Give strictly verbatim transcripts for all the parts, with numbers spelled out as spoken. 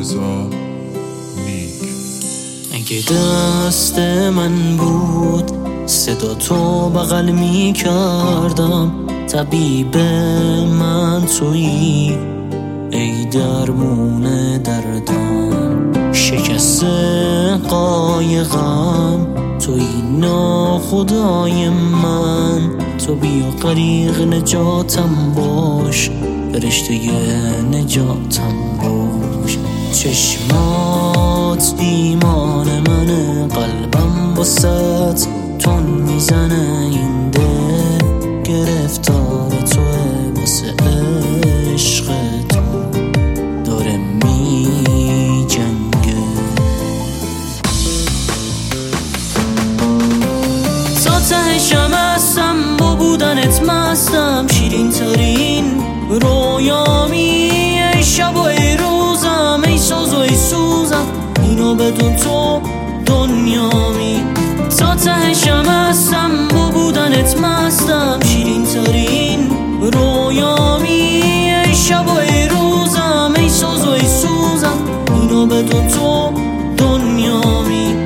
رضا نیک. اگه دست من بود صدا تو بغل می کردم، طبیب من تویی ای درمون دردم، شکست قایقم تویی ناخدای من، تو بیا غریق نجاتم باش، فرشته نجاتم باش. چشمات ایمان منه، قلبم واسه تون میزنه، این دل گرفتار توه واسه عشق تو داره می جنگه. تا تهشم هستم با بودنت مستم، شیرین ترین رویامی ای شب و ای روزم، ای ساز و ای سوزم، اینو بدون تو دنیامی. تا تهشم هستم با بودنت مستم، شیرین ترین رویامی ای شب و ای روزم، ای ساز و ای سوزم، اینو بدون تو دنیامی.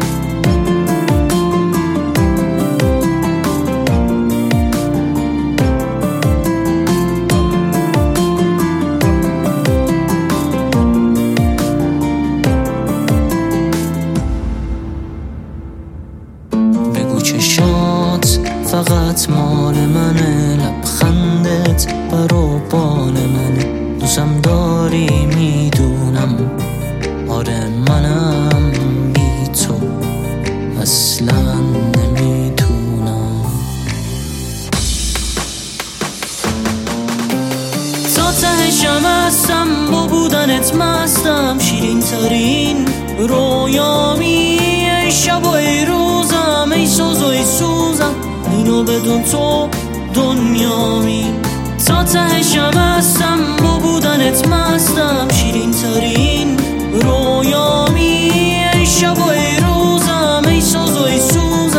چشات فقط مال منه، لبخندت برو بال منه، دوستم داری میدونم، آره منم بی تو اصلا نمیتونم. تا تهشم هستم با بودنت مستم، شیرین ترین رویامی ای شب و ای روزم، ای ساز و ای سوزم، اینو بدون تو دنیامی. تا تهشم هستم با بودنت مستم، شیرین ترین رویامی ای شب و ای روزم، ای ساز و ای سوزم، اینو بدون تو دنیامی. تا تهشم هستم با بودنت مستم، شیرین ترین رویامی ای شب و ای روزم، ای ساز و ای سوزم، اینو بدون تو دنیامی. تا تهشم هستم با بودنت مستم، شیرین ترین رویامی ای شب و ای روزم، ای ساز و ای سوزم، اینو بدون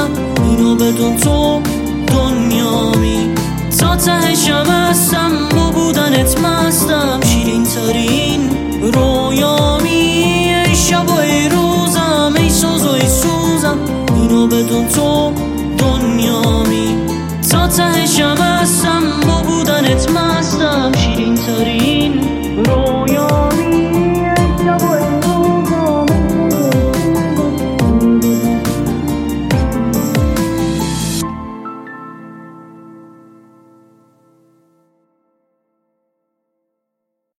تهشم هستم با بودنت مستم، شیرین ترین رویامی ای شب و ای روزم، ای ساز و ای سوزم، اینو بدون تو دنیامی. تا تهشم